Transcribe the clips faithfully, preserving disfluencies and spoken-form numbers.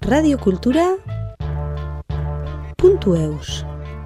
radiokultura puntu eus.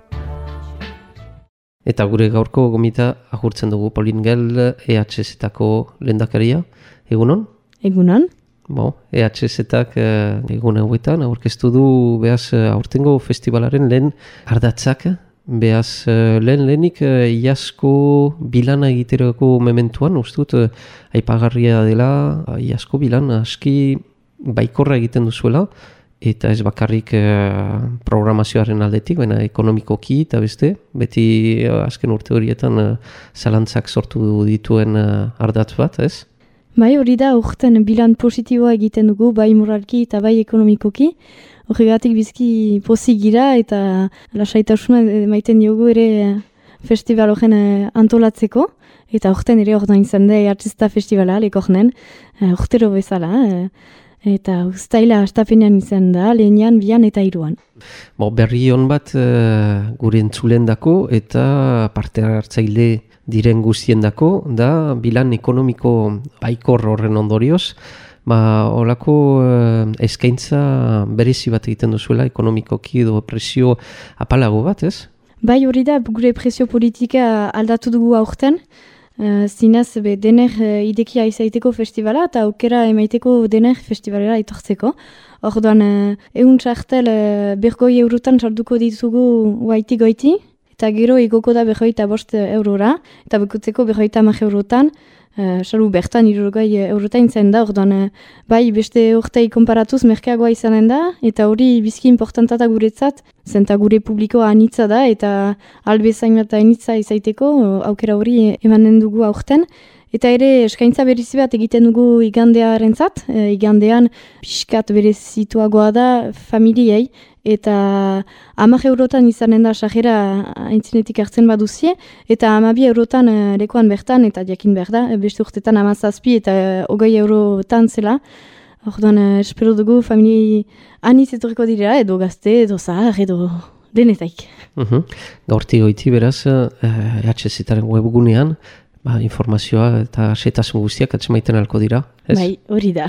Eta gure gaurko gomita agurtzen dugu Pauline Gell, E H Z-tako lehendakaria. Egunon? Egunon. Bo, E H Z-ak eh, egun hauetan aurkeztu du behaz aurtengo festivalaren lehen ardatzak. Behaz lehen lehenik eh, iazko bilana egiterako mementuan, ustut, eh, aipagarria dela, iazko bilan aski baikorra egiten duzuela, eta ez bakarrik eh, programazioaren aldetik, baina ekonomikoki eta beste, beti eh, azken urte horietan eh, zalantzak sortu dituen eh, ardatz bat, ez? Bai, hori da, urten bilan positiboa egiten dugu, bai moralki eta bai ekonomikoki. Horregatik bizki pozik gira eta lasaitasuna maiten diogu ere festival horren antolatzeko. Eta urten ere ordoin izan da artista festivala, lekornen, urtero bezala. Eta ustaila astapenean izan da, lehenean, bian eta hiruan. Bo, berri hon bat uh, gure entzulendako eta parte hartzaile diren guztiendako da bilan ekonomiko baikor horren ondorioz. Ba, holako uh, eskaintza berezi bat egiten duzuela ekonomikoki edo presio apalago bat, ez? Bai, hori da, gure presio politika aldatu dugu aurten. Uh, zinez, be, dener uh, idekia izaiteko festivala eta aukera emaiteko dener festivalera itortzeko. Orduan, uh, egun txartel uh, bergoi eurotan sarduko ditugu goiti-goiti, eta gero igoko da berroita bost eurora, eta bekutzeko berroita hamar eurotan, uh, salu bertan irurgoi eurotain zen da, orduan, uh, bai beste urtei konparatuz merkeagoa izanen da, eta hori bizki importantata guretzat, zenta gure publikoa anitza da, eta albezain eta anitza izaiteko, aukera hori emanen dugu aurten. Eta ere eskaintza berezi bat egiten dugu igandearentzat, e, igandean pixkat berezituagoa da familiei, eta hamar eurotan izanen da sajera aintzinetik hartzen baduzie, eta hamabi eurotan e, lekuan bertan, eta jakin behar da, beste urtetan hamazazpi eta hogei eurotan zela. Orduan, espero dugu familiei anitz etorriko direla, edo gazte, edo zahar, edo denetaik. Uh-huh. Gaurti goiti beraz, E H Z-aren webgunean, ba, informazioa eta setasun guztiak atzemaiten alko dira, ez? Bai, hori da.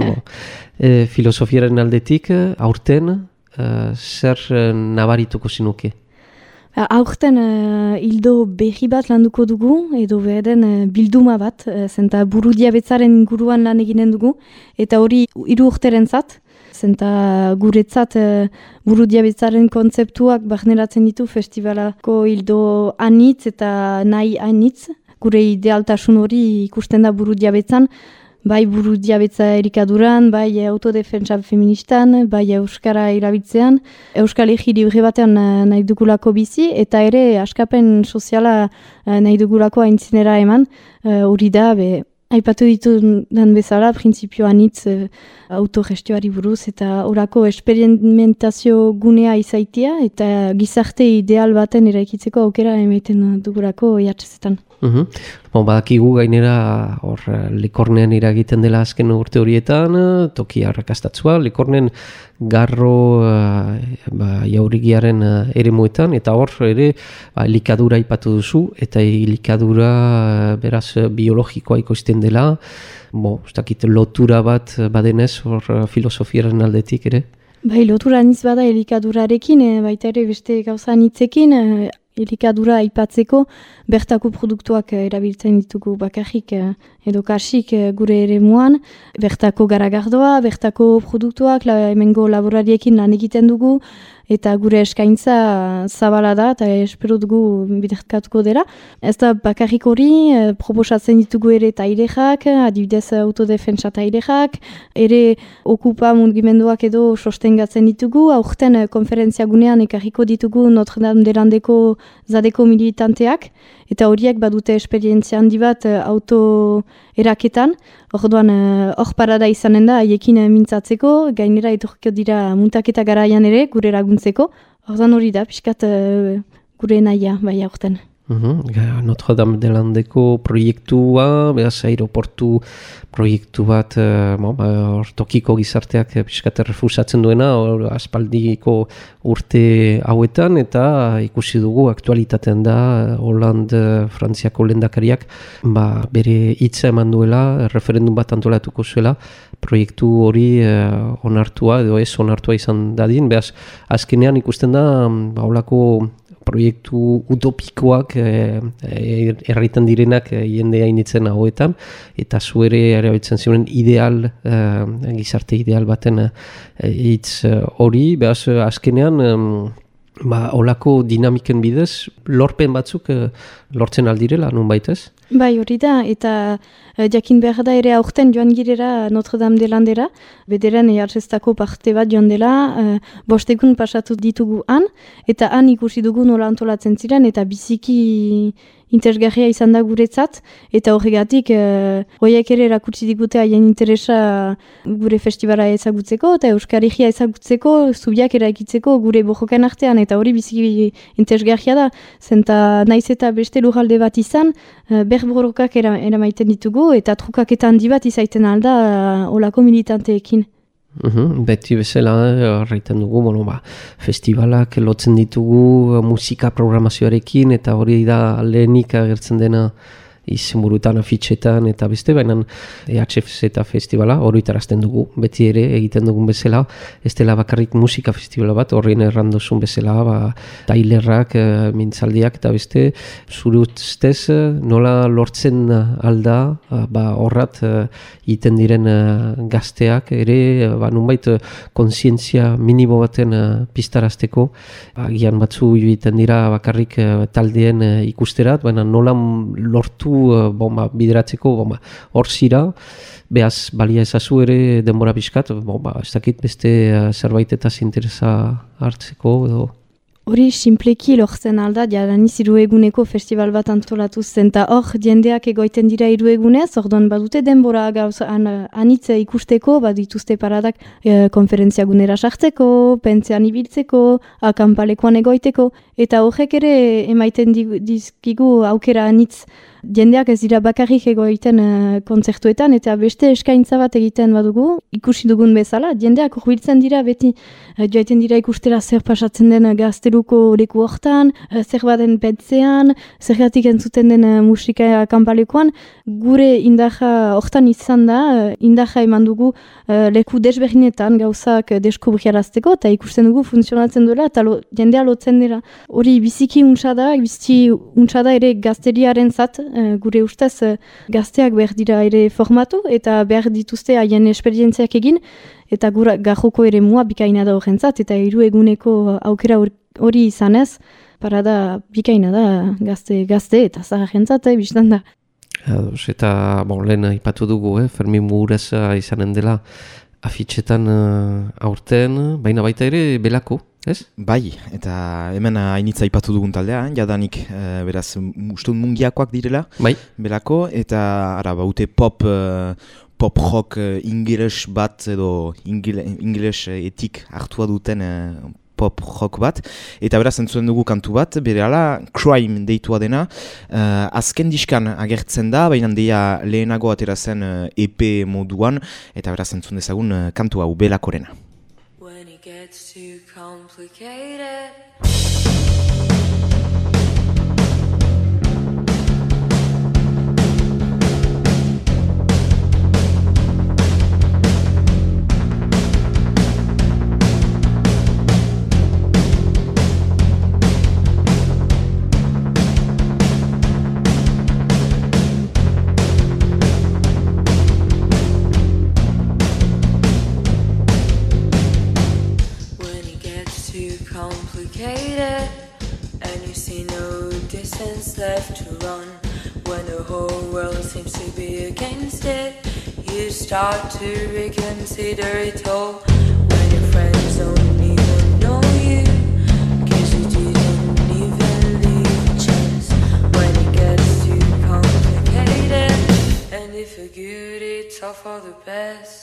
e, filosofiaren aldetik, aurten, uh, zer nabarituko zinuke? Aurten uh, hildo berri bat landuko dugu, edo beharen uh, bilduma bat, uh, zenta buru diabetzaren inguruan lan eginen dugu, eta hori hiru urteren zat, zenta guretzat uh, buru diabetzaren kontzeptuak barneratzen ditu festivalako hildo anitz eta nahi anitz, gure idealtasun hori ikusten da buru diabetzan, bai buru diabetza erikaduran, bai autodefentsa feministan, bai euskara irabiltzean, euskal egi libre batean nahi dugulako bizi, eta ere askapen soziala nahi dugulako aintzinera eman, hori da, be, aipatu ditu dan bezala, printzipio anitz autogestioari buruz, eta orako esperimentazio gunea izaitia, eta gizarte ideal baten eraikitzeko aukera emaiten dugulako E H Z-etan. Uhum. Bon, badakigu gainera hor Lekornean iragiten dela azken urte horietan, toki arrakastatzua, Lekornen garro uh, ba, jaurigiaren uh, eremuetan, eta hor ere ba, elikadura ipatu duzu, eta elikadura uh, beraz biologikoa ikoizten dela, bo, ustakit, lotura bat badenez hor uh, filosofiaren aldetik ere? Bai, lotura niz bada elikadurarekin, e, baita ere beste gauza nitzekin, e, elikadura aipatzeko bertako produktuak erabiltzen ditugu bakarrik edo kasik gure eremuan, bertako garagardoa, bertako produktuak la, hemengo laborariekin lan egiten dugu, eta gure eskaintza zabala da, eta espero dugu biderkatuko dela. Ez da bakarrik hori, proposatzen ditugu ere tailexak, adibidez autodefentsa tailexak, ere okupa mugimenduak edo sostengatzen ditugu, aurten konferentzia gunean ekarriko ditugu Notre Dame de Landeko zadeko militanteak, eta horiek badute esperientzia handi bat auto eraketan, orduan hor parada izanen da haiekin mintzatzeko, gainera etorkio dira muntaketa garaian ere, gure laguntzeko, orduan hori da, pixkat gure nahia, bai aurten. Uhum. Notre Dame de Landeko proiektua, behaz aeroportu proiektu bat, uh, bon, ba, tokiko gizarteak pixkat refusatzen duena, or, aspaldiko urte hauetan, eta ikusi dugu aktualitatean da, Hollande, Frantziako lehendakariak, ba, bere hitza eman duela, referendum bat antolatuko zuela, proiektu hori uh, onartua, edo ez onartua izan dadin, behaz azkenean ikusten da, ba, holako proiektu utopikoak eh, erraiten direnak eh, jende hainitzen hauetan, eta zuere erabiltzen ziren ideal, eh, gizarte ideal baten hitz eh, hori, behaz azkenean eh, ba, olako dinamiken bidez, lorpen batzuk eh, lortzen aldirela, nun baitez? Bai, hori da, eta uh, jakin behar da ere aurten joan girera Notre Dame de Landera, bederen jarreztako parte bat joan dela, uh, bostegun pasatu ditugu han, eta han ikusi dugu nola antolatzen ziren, eta biziki interesgarria izan da guretzat, eta horregatik uh, horiek ere erakutsi digute haien interesa gure festivala ezagutzeko, eta Euskarigia ezagutzeko, zubiak eraikitzeko gure bojoken artean, eta hori biziki interesgarria da, zenta naiz eta beste lurralde bat izan, uh, berborokak eramaiten ditugu, eta trukaketa handi bat izaiten alda uh, olako militanteekin. Uhum, beti bezala, horreiten dugu, bueno, ba, festivalak lotzen ditugu musika programazioarekin, eta hori da lehenik agertzen dena izenburutan, afitxetan, eta beste, baina E H F Z festivala hori tarazten dugu, beti ere egiten dugun bezala, ez dela bakarrik musika festivala bat, horrein errandozun bezala, ba, tailerrak, e, mintzaldiak, eta beste, zure ustez nola lortzen alda, ba, horrat egiten diren gazteak, ere, ba, nunbait, kontzientzia minimo baten pistarazteko, agian batzu egiten dira bakarrik taldeen ikusterat, baina nola lortu bomba bideratzeko, bomba hor zira, behaz balia ezazu ere denbora pixkat, bomba, ez dakit beste uh, zerbait eta interesa hartzeko, edo... Hori simpleki lortzen alda, jadaniz hirueguneko festival bat antolatu zen, eta hor jendeak egoiten dira hiruegunez, orduan badute denbora gauz an, anitz ikusteko, badituzte paradak e, konferentziagunera sartzeko, pentzean ibiltzeko, akampalekoan egoiteko, eta horrek ere emaiten dizkigu aukera anitz. Jendeak ez dira bakarrik egoiten uh, kontzertuetan, eta beste eskaintza bat egiten badugu, ikusi dugun bezala, jendeak hurbiltzen dira beti, uh, joaiten dira ikustera zer pasatzen den gazteluko leku hortan, uh, zer baden petzean, zergatik entzuten den uh, musika kanpalekoan, gure indaja hortan izan da, uh, indaja eman dugu uh, leku desberdinetan gauzak deskubriarazteko, eta ikusten dugu funtzionatzen duela, eta lo, jendea lotzen dira. Hori biziki untsa da, biziki untsa da ere gazteriaren zat, Uh, gure ustez uh, gazteak behar dira ere formatu eta behar dituzte haien esperientziak egin eta gura gajoko ere mua bikaina da horrentzat eta hiru eguneko aukera hori izanez, parada bikaina da gazte, gazte eta zaharrentzat, eh, biztan da. Ados, eta bon, lehen ipatu dugu, eh, Fermin Mugureza izanen dela afitxetan uh, aurten, baina baita ere belako. Ez? Bai, eta hemen hainitza ipatu dugun taldea, jadanik e, beraz ustun mungiakoak direla, bai. Belako, eta ara baute pop, e, pop rock e, ingeles bat edo ingeles etik hartua duten e, pop rock bat, eta beraz entzuen dugu kantu bat, berehala Crime deitua dena, e, azken diskan agertzen da, baina deia lehenago atera zen E P moduan, eta beraz entzun dezagun e, kantu hau Belakorena. Gets too complicated. And you see no distance left to run. When the whole world seems to be against it, you start to reconsider it all. When your friends don't even know you, cause you didn't even leave a chance. When it gets too complicated, and if you're good, it's all for the best.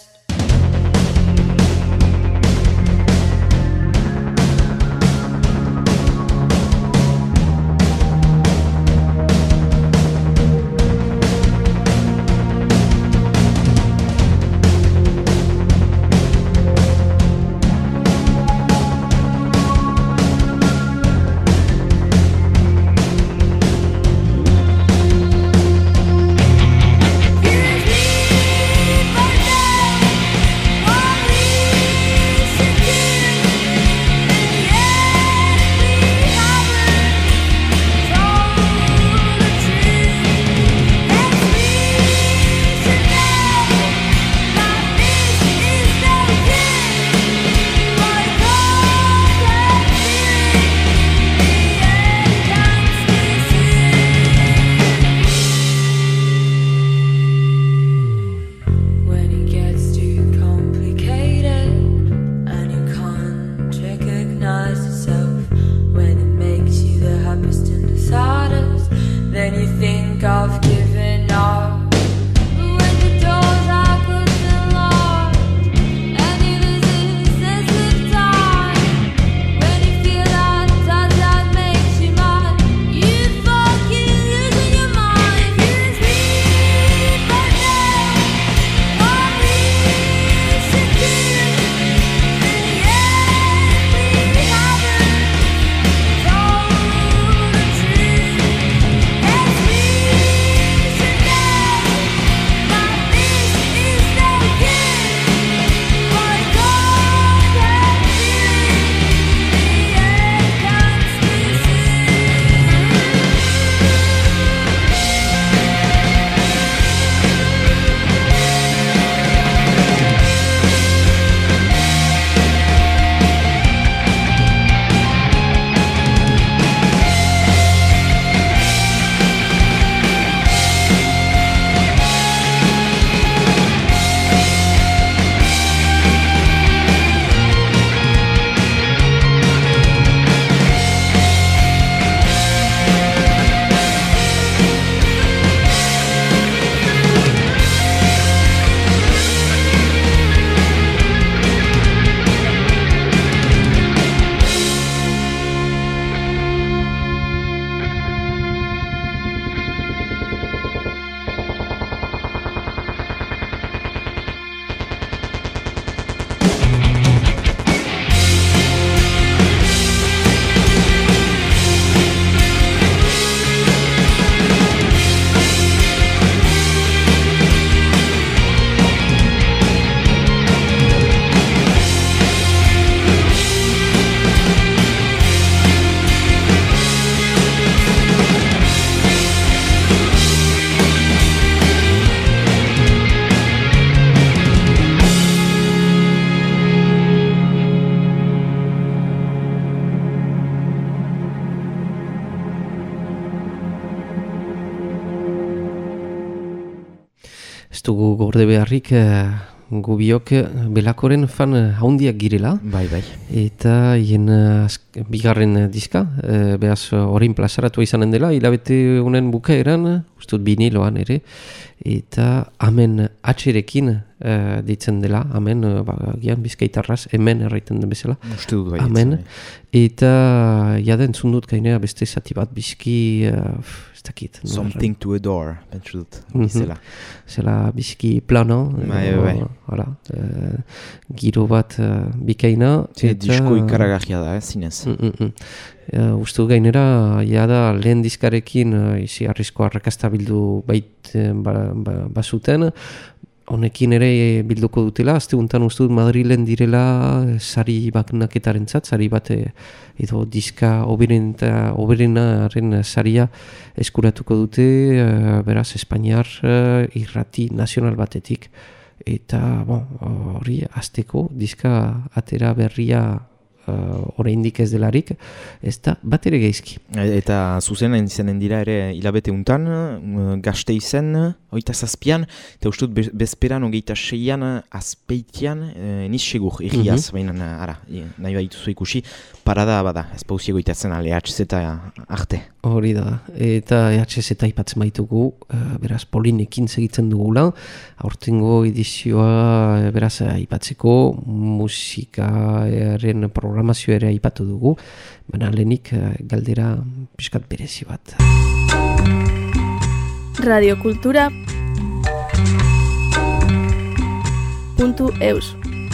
dugu gorde beharrik, gu biok Belakoren fan haundiak girela. Bai, bai. Eta hien bigarren diska, e, behaz orain plazaratua izanen dela, hilabete honen bukaeran, ustut biniloan ere, eta Amen atxerekin e, ditzen dela, Amen, ba, gian bizkaitarraz, hemen erraiten den bezala. Uste dut bai. Amen. Eta jaden zundut gainera beste zati bat bizki, uh, ez dakit. Something to adore, pentsu dut. Mm-hmm. Zela bizki plano. Bai, bai. Hala, uh, giro bat uh, bikaina. Eta disko ikaragarria da, eh, zinez. Mm -mm. Uh, Ustu gainera, jada lehen diskarekin uh, izi arrisko arrakasta bildu bait uh, ba, ba, basuten. Honekin ere bilduko dutela, azte guntan uste dut Madrilen direla sari baknaketaren zat, sari bat edo diska oberenaren saria eskuratuko dute, uh, beraz Espainiar uh, irrati nazional batetik. Eta bon, hori azteko diska atera berria uh, oraindik ez delarik, ez da bat ere geizki. Eta zuzenen izanen dira ere hilabete untan, uh, gazte izen, oita zazpian, eta uste dut bezperan ogeita seian azpeitian, uh, niz segur, erriaz, mm-hmm. baina ara, nahi badituzu ikusi, parada bada, ez pauzi egoitatzen ale, E H Z arte. Hori da, eta E H Z ipatzen baitugu, uh, beraz Polinekin segitzen dugula, aurtengo edizioa beraz aipatzeko musikaren programazio ere aipatu dugu, baina lehenik galdera pixkat berezi bat. Radiokultura puntu eus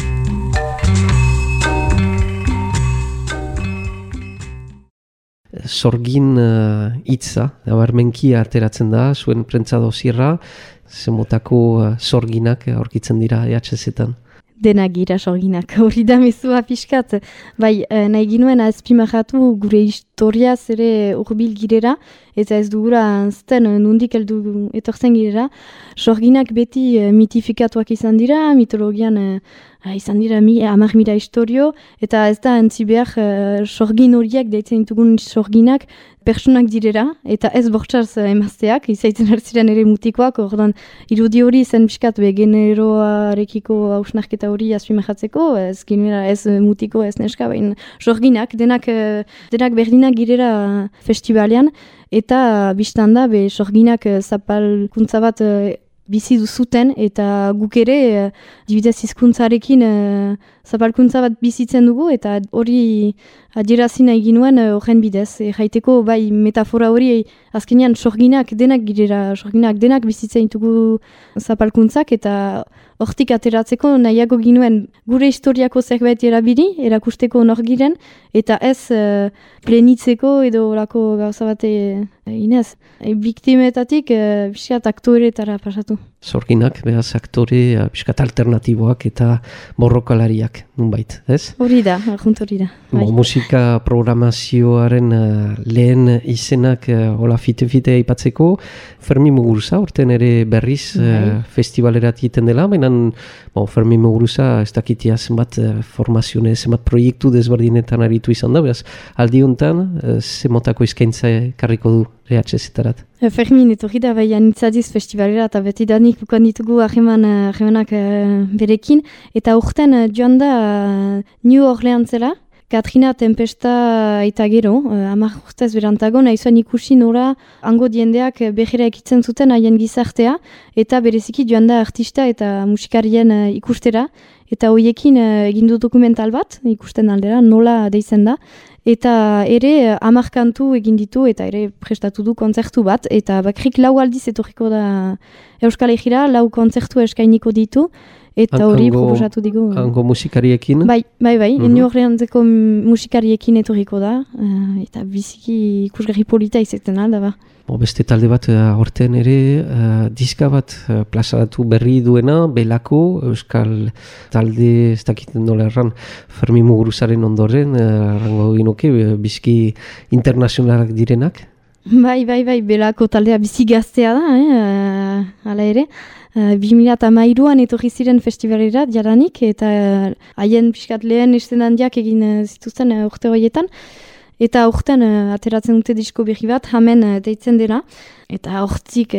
Sorgin hitza, uh, nabarmenkia ateratzen da, zuen prentza dosierra, zemotako uh, sorginak aurkitzen dira E H Z-etan. Denak gira sorginak, hori da mezua pixkat. Bai, nahi ginuen azpimarratu gure historiaz ere urbil girera, eta ez dugura zten nundik heldu etortzen girera. Sorginak beti mitifikatuak izan dira, mitologian uh, izan dira mi, hamar mila historio, eta ez da entzi behar uh, sorgin horiek deitzen ditugun sorginak personak direra, eta ez bortxarz emazteak, izaiten hartziren ere mutikoak, ordan irudi hori zen piskat be generoarekiko hausnarketa hori azpimarratzeko, ez ginera ez mutiko ez neska, baina sorginak, denak, denak berdinak girera festivalean, eta biztan da, be sorginak zapalkuntza bat bizi duzuten, eta guk ere dibidez hizkuntzarekin zapalkuntza bat bizitzen dugu, eta hori adierazi nahi ginuen horren bidez. E, jaiteko bai metafora hori azkenean sorginak denak girera, sorginak denak bizitzen ditugu zapalkuntzak, eta hortik ateratzeko nahiago ginuen gure historiako zerbait erabili, erakusteko nor giren, eta ez uh, plenitzeko edo orako gauza bate uh, inez. E, biktimetatik uh, biskat aktoretara pasatu. Sorginak, behaz aktore, uh, biskat alternatiboak eta borrokalariak, nunbait, ez? Hori da, junt hori da. Bo, musika programazioaren uh, lehen izenak uh, hola fite-fite aipatzeko, Fermi Muguruza, orten ere berriz uh, festivalera egiten dela, baina bon, Fermi Muguruza ez dakitia zenbat uh, formazione, zenbat proiektu desberdinetan aritu izan da, behaz aldi honetan uh, zemotako izkaintza karriko du E H Z-etarat. Fermin, etorri da bai anitzadiz festivalera eta beti danik bukan ditugu ahemanak uh, berekin, eta urten uh, joan da uh, New Orleansela, Katrina Tempesta eta gero, uh, amak urtez berantago, nahi zuen ikusi nora hango diendeak behera ekitzen zuten haien gizartea, eta bereziki joan da artista eta musikarien uh, ikustera, eta hoiekin uh, egin du dokumental bat, ikusten aldera, nola deitzen da, eta ere hamar kantu egin ditu eta ere prestatu du kontzertu bat, eta bakrik lau aldiz etorriko da Euskal Herrira, lau kontzertu eskainiko ditu, eta hori proposatu digu. Hango musikariekin? Bai, bai, bai, mm-hmm. New Orleanseko musikariekin etorriko da, uh, eta biziki ikusgarri polita izaten alda ba. Bo, beste talde bat aurten ere uh, diska bat uh, plazaratu berri duena, Belako, Euskal talde, ez dakiten nola erran, Fermi Muguruzaren ondoren, uh, rango ginoke, biziki internazionalak direnak? Bai, bai, bai, Belako taldea bizi gaztea da, eh, uh, ala ere. Uh, bi mila hamairuan etorri ziren festivalera jadanik, eta haien uh, pixkat lehen esten handiak egin uh, zituzten uh, urte horietan. Eta horten uh, ateratzen dute disko berri bat, hamen uh, deitzen dela. Eta hortzik uh,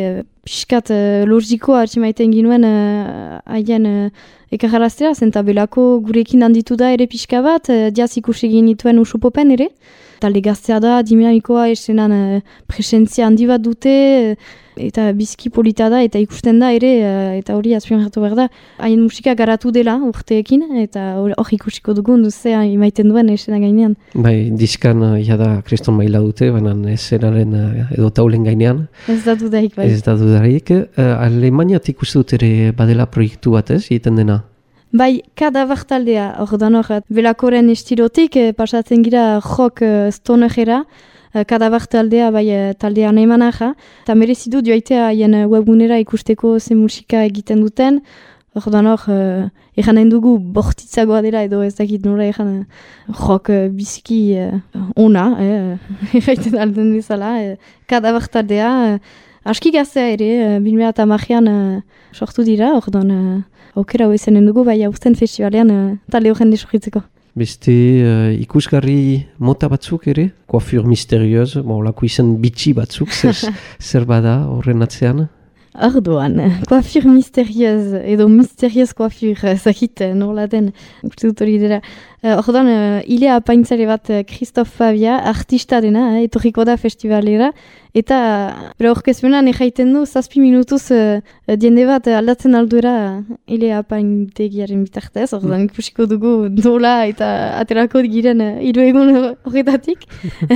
piskat uh, logikoa hartzimaiten ginuen uh, haien uh, ekajaraztera, zenta belako gurekin handitu da ere pixka bat, uh, diaz ikusi ginituen usupopen ere. Talde gaztea da, dinamikoa esenan uh, presentzia handi bat dute, uh, eta bizki polita da, eta ikusten da ere, uh, eta hori azpimarratu behar da, haien musika garatu dela urteekin, eta hor ikusiko dugun duzea imaiten duen esena gainean. Bai, diskan uh, jada kriston maila dute, baina esenaren uh, edo taulen gainean. Ez da dudarik, bai. Ez da dudarik. Uh, Alemaniat ikusi dut ere badela proiektu bat ez, egiten dena? Bai, Kadaver taldea, hor da hor, belakoren estilotik, eh, pasatzen gira rock eh, stonerera, eh, Kadaver taldea, bai, eh, taldea nahimanaja, eta merezidu joaitea haien webgunera ikusteko ze musika egiten duten, hor da hor, eh, eranen dugu bortitzagoa dela, edo ez dakit nola eran rock eh, biziki eh, ona, eh, eraiten alden bezala, eh, Kadaver taldea, eh, aski gaztea ere, eh, bilmea eta magian eh, sortu dira, hor da eh, aukera hoizenen dugu, bai hausten festivalean uh, talde horren desurritzeko. Beste uh, ikusgarri mota batzuk ere, coiffure misterioz, bon, lako izan bitxi batzuk, zer, zer bada horren atzean? Ardoan, coiffure misterioz, edo misterioz coiffure, zakit, norla den, uste dut hori dira. Ordan, uh, ile apaintzare bat Christophe Fabia, artista dena, eh, etorriko da festivalera, eta bera orkezpenan ejaiten du, zazpi minutuz uh, diende bat aldatzen alduera ile apaintegiaren bitartez, ordan ikusiko dugu nola eta aterako giren uh, hiru egun horretatik.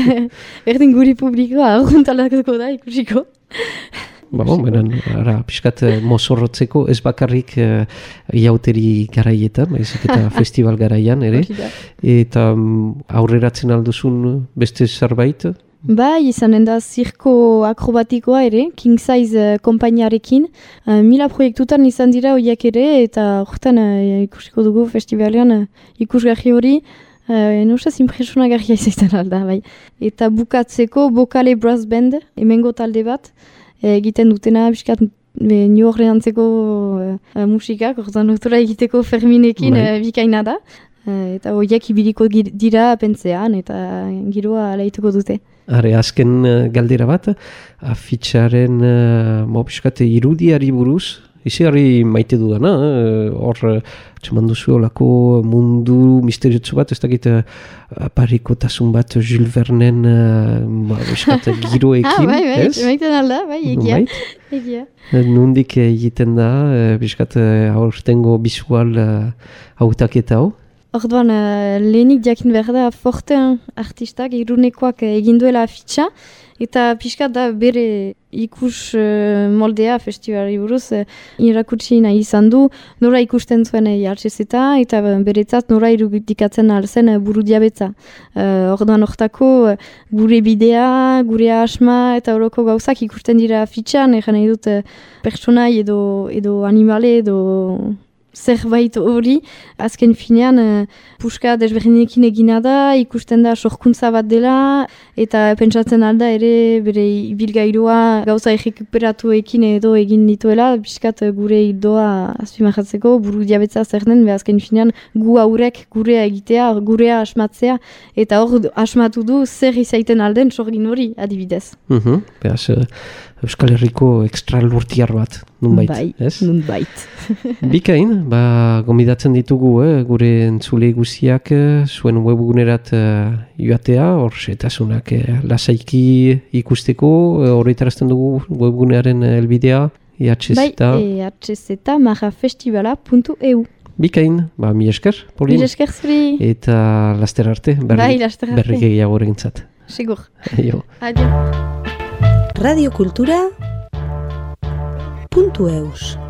Erdin guri publikoa arguntalako da ikusiko. Ba, bon, benen, ara, piskat mozorrotzeko, ez bakarrik uh, iauteri garaietan, baizik eta festival garaian ere, eta um, aurreratzen alduzun beste zerbait? Bai, izanen da zirko akrobatikoa ere, King Size uh, kompainiarekin, uh, mila proiektutan izan dira horiek ere, eta horretan uh, ikusiko dugu festivalean uh, ikusgarri hori, Uh, Nosaz impresionagarria izaiten alda, bai. Eta bukatzeko Bokale Brass Band, hemengo talde bat, egiten dutena, biskat, New Orleantzeko uh, musikak, orduan doktora egiteko Ferminekin uh, bikaina da. Uh, eta horiek ibiliko dira pentzean, eta giroa alaituko dute. Are, azken uh, galdera bat, afitxaren uh, mo, biskat, irudiari buruz, izigarri maite dudana, hor uh, txeman duzu olako mundu misteriotsu bat, ez dakit uh, parikotasun bat Jules Vernen uh, biskat, giroekin, ah, bai, bai, ez? Maiten alda, bai, egia. egia. Nundik egiten da, uh, biskat, uh, aurtengo bisual uh, hautaketa hau? Orduan, uh, lehenik jakin behar da Forten artistak, irunekoak egin duela afitxa, eta pixkat da bere ikus uh, moldea festivalari buruz uh, irakutsi nahi izan du, nora ikusten zuen jartxezeta, eta beretzat nora irudikatzen alzen uh, buru diabetza. Uh, orduan hortako uh, gure bidea, gure asma eta horoko gauzak ikusten dira afitxan, egan nahi dut uh, pertsonai edo, edo animale edo zerbait hori, azken finean uh, puska desberdinekin egina da, ikusten da sorkuntza bat dela, eta pentsatzen alda ere bere ibilgailua gauza errekuperatuekin edo egin dituela, piskat gure hildoa azpimarratzeko, buru diabetza zer den, be azken finean gu haurek gurea egitea, gurea asmatzea, eta hor asmatu du zer izaiten alden sorgin hori adibidez. Uh-huh. Beaz, uh, Euskal Herriko ekstra lurtiar bat, nunbait, bai, ez? Nunbait. Bikain, ba, gomidatzen ditugu, eh, gure entzule guziak eh, zuen webgunerat eh, joatea, hor setasunak eh, lasaiki ikusteko, eh, horretarazten dugu webgunearen helbidea, E H Z. Bai, E H Z marafestivala puntu e u. Bikain, ba, mi esker, Polin. Mi esker zuri. Eta laster arte, berri, bai, laster arte. berri gehiago egintzat. Segur. Aio. Adio. radiokultura puntu eus